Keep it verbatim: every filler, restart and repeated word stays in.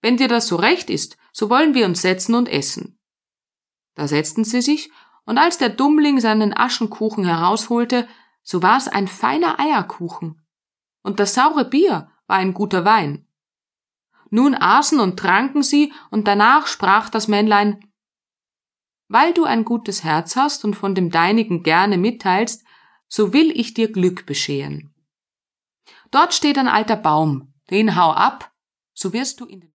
Wenn dir das so recht ist, so wollen wir uns setzen und essen. Da setzten sie sich, und als der Dummling seinen Aschenkuchen herausholte, so war es ein feiner Eierkuchen, und das saure Bier war ein guter Wein. Nun aßen und tranken sie, und danach sprach das Männlein: Weil du ein gutes Herz hast und von dem deinigen gerne mitteilst, so will ich dir Glück bescheren. Dort steht ein alter Baum, den hau ab, so wirst du in den